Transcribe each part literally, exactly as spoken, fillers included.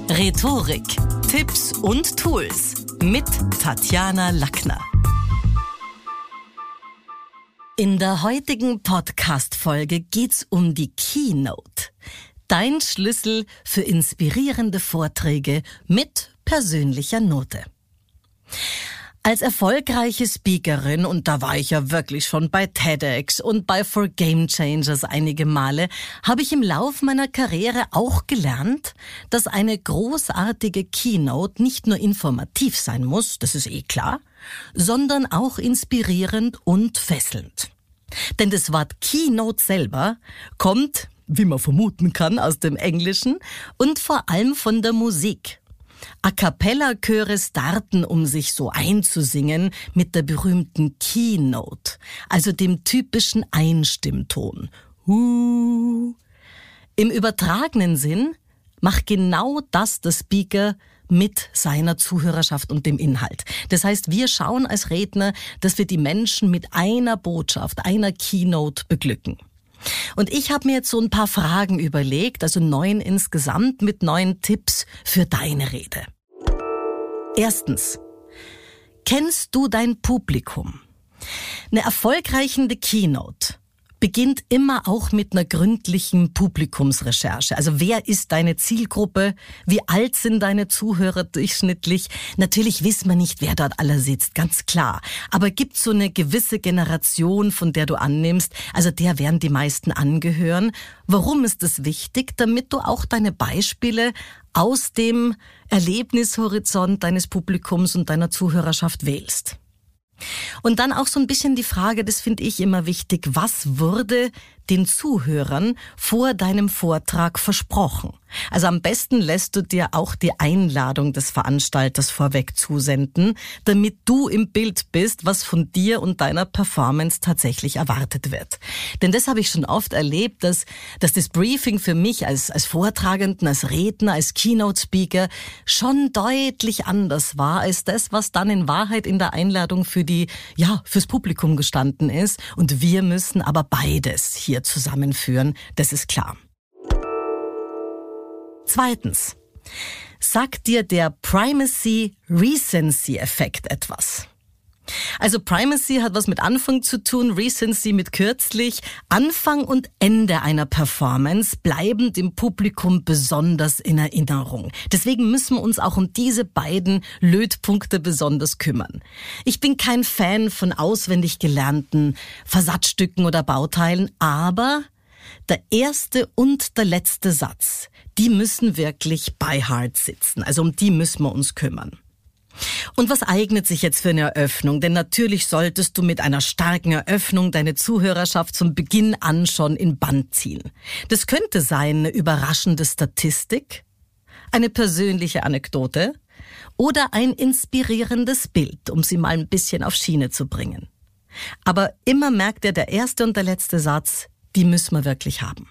Rhetorik, Tipps und Tools mit Tatjana Lackner. In der heutigen Podcast-Folge geht's um die Keynote. Dein Schlüssel für inspirierende Vorträge mit persönlicher Note. Als erfolgreiche Speakerin, und da war ich ja wirklich schon bei TEDx und bei For Game Changers einige Male, habe ich im Lauf meiner Karriere auch gelernt, dass eine großartige Keynote nicht nur informativ sein muss, das ist eh klar, sondern auch inspirierend und fesselnd. Denn das Wort Keynote selber kommt, wie man vermuten kann, aus dem Englischen und vor allem von der Musik. A-cappella-Chöre starten, um sich so einzusingen, mit der berühmten Keynote, also dem typischen Einstimmton. Uh. Im übertragenen Sinn macht genau das der Speaker mit seiner Zuhörerschaft und dem Inhalt. Das heißt, wir schauen als Redner, dass wir die Menschen mit einer Botschaft, einer Keynote beglücken. Und ich habe mir jetzt so ein paar Fragen überlegt, also neun insgesamt mit neun Tipps für deine Rede. Erstens, kennst du dein Publikum? Eine erfolgreiche Keynote beginnt immer auch mit einer gründlichen Publikumsrecherche. Also wer ist deine Zielgruppe? Wie alt sind deine Zuhörer durchschnittlich? Natürlich wissen wir nicht, wer dort alle sitzt, ganz klar. Aber gibt so eine gewisse Generation, von der du annimmst, also der werden die meisten angehören. Warum ist das wichtig? Damit du auch deine Beispiele aus dem Erlebnishorizont deines Publikums und deiner Zuhörerschaft wählst. Und dann auch so ein bisschen die Frage, das finde ich immer wichtig, was wurde den Zuhörern vor deinem Vortrag versprochen? Also am besten lässt du dir auch die Einladung des Veranstalters vorweg zusenden, damit du im Bild bist, was von dir und deiner Performance tatsächlich erwartet wird. Denn das habe ich schon oft erlebt, dass, dass das Briefing für mich als, als Vortragenden, als Redner, als Keynote-Speaker schon deutlich anders war als das, was dann in Wahrheit in der Einladung für die, ja, fürs Publikum gestanden ist. Und wir müssen aber beides hier zusammenführen, das ist klar. Zweitens, sagt dir der Primacy-Recency-Effekt etwas? Also Primacy hat was mit Anfang zu tun, Recency mit kürzlich. Anfang und Ende einer Performance bleiben dem Publikum besonders in Erinnerung. Deswegen müssen wir uns auch um diese beiden Lötpunkte besonders kümmern. Ich bin kein Fan von auswendig gelernten Versatzstücken oder Bauteilen, aber der erste und der letzte Satz, die müssen wirklich by heart sitzen. Also um die müssen wir uns kümmern. Und was eignet sich jetzt für eine Eröffnung? Denn natürlich solltest du mit einer starken Eröffnung deine Zuhörerschaft zum Beginn an schon in Bann ziehen. Das könnte sein eine überraschende Statistik, eine persönliche Anekdote oder ein inspirierendes Bild, um sie mal ein bisschen auf Schiene zu bringen. Aber immer merkt ihr, der erste und der letzte Satz, die müssen wir wirklich haben.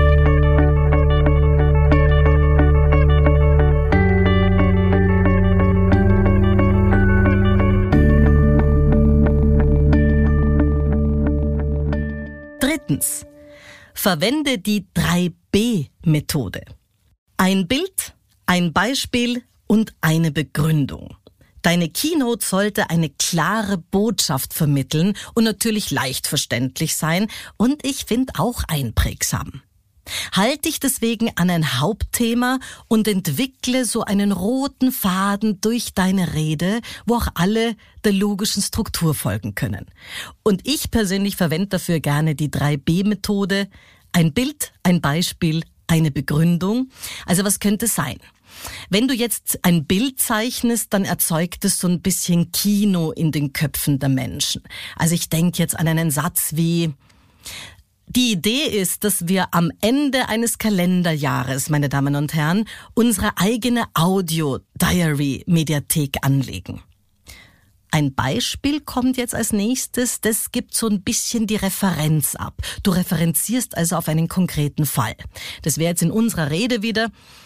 Drittens, verwende die drei B Methode. Ein Bild, ein Beispiel und eine Begründung. Deine Keynote sollte eine klare Botschaft vermitteln und natürlich leicht verständlich sein und ich finde auch einprägsam. Halt dich deswegen an ein Hauptthema und entwickle so einen roten Faden durch deine Rede, wo auch alle der logischen Struktur folgen können. Und ich persönlich verwende dafür gerne die drei B Methode. Ein Bild, ein Beispiel, eine Begründung. Also was könnte es sein? Wenn du jetzt ein Bild zeichnest, dann erzeugt es so ein bisschen Kino in den Köpfen der Menschen. Also ich denke jetzt an einen Satz wie: Die Idee ist, dass wir am Ende eines Kalenderjahres, meine Damen und Herren, unsere eigene Audio-Diary-Mediathek anlegen. Ein Beispiel kommt jetzt als nächstes, das gibt so ein bisschen die Referenz ab. Du referenzierst also auf einen konkreten Fall. Das wäre jetzt in unserer Rede wieder: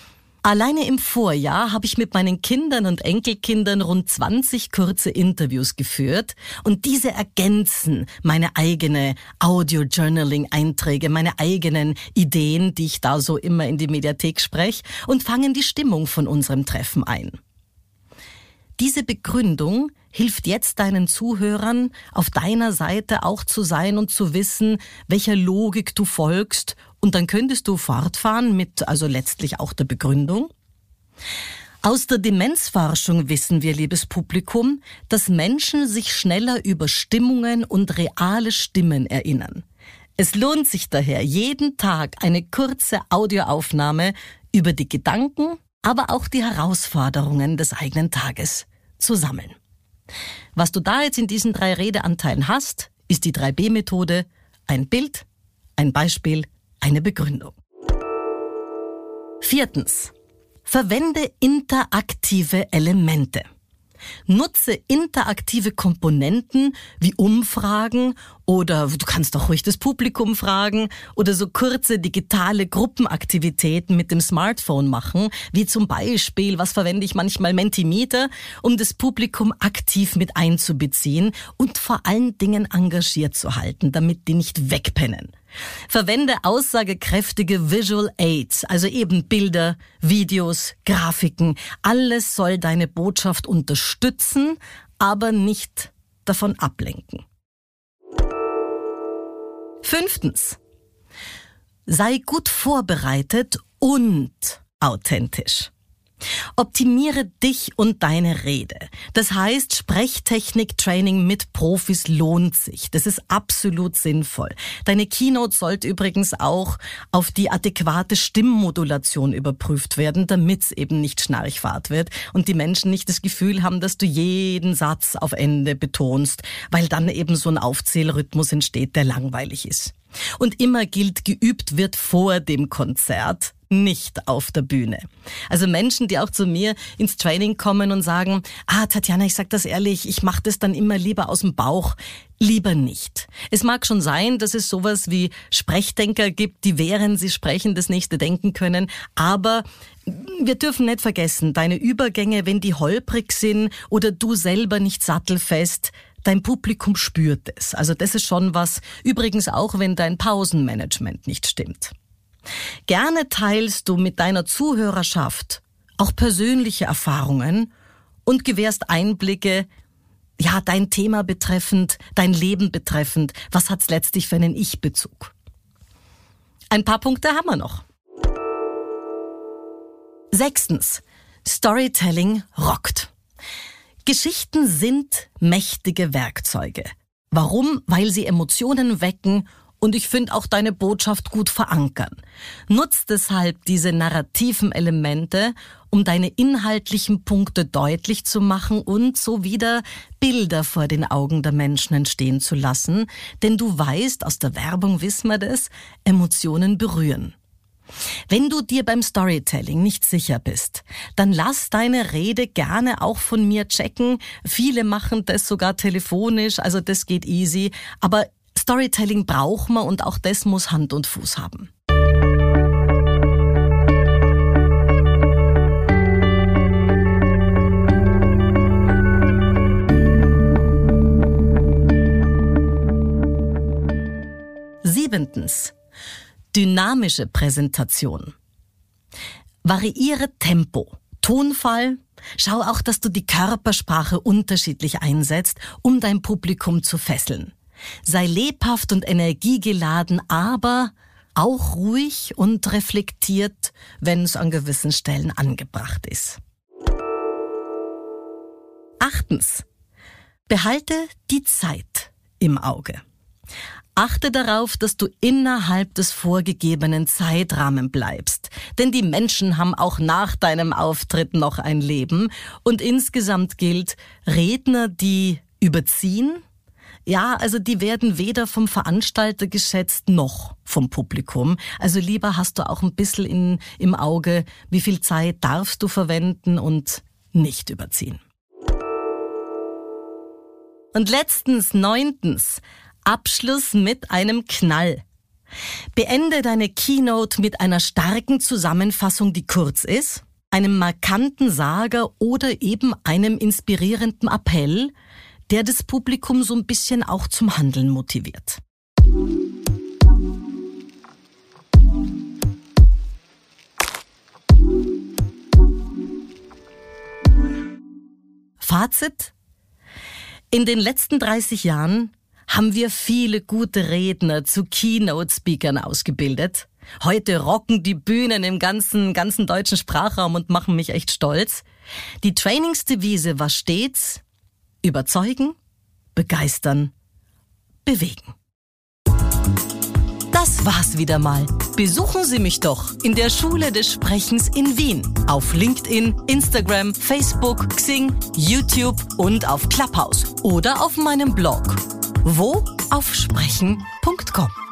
Alleine im Vorjahr habe ich mit meinen Kindern und Enkelkindern rund zwanzig kurze Interviews geführt und diese ergänzen meine eigene Audio-Journaling-Einträge, meine eigenen Ideen, die ich da so immer in die Mediathek spreche und fangen die Stimmung von unserem Treffen ein. Diese Begründung hilft jetzt deinen Zuhörern, auf deiner Seite auch zu sein und zu wissen, welcher Logik du folgst. Und dann könntest du fortfahren mit, also letztlich auch der Begründung. Aus der Demenzforschung wissen wir, liebes Publikum, dass Menschen sich schneller über Stimmungen und reale Stimmen erinnern. Es lohnt sich daher, jeden Tag eine kurze Audioaufnahme über die Gedanken, aber auch die Herausforderungen des eigenen Tages zu sammeln. Was du da jetzt in diesen drei Redeanteilen hast, ist die drei B Methode, ein Bild, ein Beispiel, eine Begründung. Viertens. Verwende interaktive Elemente. Nutze interaktive Komponenten wie Umfragen oder du kannst auch ruhig das Publikum fragen oder so kurze digitale Gruppenaktivitäten mit dem Smartphone machen, wie zum Beispiel, was verwende ich manchmal, Mentimeter, um das Publikum aktiv mit einzubeziehen und vor allen Dingen engagiert zu halten, damit die nicht wegpennen. Verwende aussagekräftige Visual Aids, also eben Bilder, Videos, Grafiken. Alles soll deine Botschaft unterstützen, aber nicht davon ablenken. Fünftens. Sei gut vorbereitet und authentisch. Optimiere dich und deine Rede. Das heißt, Sprechtechnik-Training mit Profis lohnt sich. Das ist absolut sinnvoll. Deine Keynote sollte übrigens auch auf die adäquate Stimmmodulation überprüft werden, damit es eben nicht Schnarchfahrt wird und die Menschen nicht das Gefühl haben, dass du jeden Satz auf Ende betonst, weil dann eben so ein Aufzählrhythmus entsteht, der langweilig ist. Und immer gilt, geübt wird vor dem Konzert, nicht auf der Bühne. Also Menschen, die auch zu mir ins Training kommen und sagen, ah, Tatjana, ich sag das ehrlich, ich mache das dann immer lieber aus dem Bauch. Lieber nicht. Es mag schon sein, dass es sowas wie Sprechdenker gibt, die während sie sprechen das nächste denken können, aber wir dürfen nicht vergessen, deine Übergänge, wenn die holprig sind oder du selber nicht sattelfest, dein Publikum spürt es. Also das ist schon was, übrigens auch, wenn dein Pausenmanagement nicht stimmt. Gerne teilst du mit deiner Zuhörerschaft auch persönliche Erfahrungen und gewährst Einblicke, ja, dein Thema betreffend, dein Leben betreffend. Was hat's letztlich für einen Ich-Bezug? Ein paar Punkte haben wir noch. Sechstens. Storytelling rockt. Geschichten sind mächtige Werkzeuge. Warum? Weil sie Emotionen wecken und ich finde auch deine Botschaft gut verankern. Nutz deshalb diese narrativen Elemente, um deine inhaltlichen Punkte deutlich zu machen und so wieder Bilder vor den Augen der Menschen entstehen zu lassen. Denn du weißt, aus der Werbung wissen wir das, Emotionen berühren. Wenn du dir beim Storytelling nicht sicher bist, dann lass deine Rede gerne auch von mir checken. Viele machen das sogar telefonisch, also das geht easy. Aber Storytelling braucht man und auch das muss Hand und Fuß haben. Siebentens. Dynamische Präsentation. Variiere Tempo, Tonfall. Schau auch, dass du die Körpersprache unterschiedlich einsetzt, um dein Publikum zu fesseln. Sei lebhaft und energiegeladen, aber auch ruhig und reflektiert, wenn es an gewissen Stellen angebracht ist. Achtens. Behalte die Zeit im Auge. Achte darauf, dass du innerhalb des vorgegebenen Zeitrahmen bleibst. Denn die Menschen haben auch nach deinem Auftritt noch ein Leben. Und insgesamt gilt, Redner, die überziehen, ja, also die werden weder vom Veranstalter geschätzt noch vom Publikum. Also lieber hast du auch ein bisschen in, im Auge, wie viel Zeit darfst du verwenden und nicht überziehen. Und letztens, neuntens, Abschluss mit einem Knall. Beende deine Keynote mit einer starken Zusammenfassung, die kurz ist, einem markanten Sager oder eben einem inspirierenden Appell, der das Publikum so ein bisschen auch zum Handeln motiviert. Fazit: In den letzten dreißig Jahren haben wir viele gute Redner zu Keynote-Speakern ausgebildet. Heute rocken die Bühnen im ganzen, ganzen deutschen Sprachraum und machen mich echt stolz. Die Trainingsdevise war stets: überzeugen, begeistern, bewegen. Das war's wieder mal. Besuchen Sie mich doch in der Schule des Sprechens in Wien. Auf LinkedIn, Instagram, Facebook, Xing, YouTube und auf Clubhouse. Oder auf meinem Blog. Wo? Auf sprechen punkt com.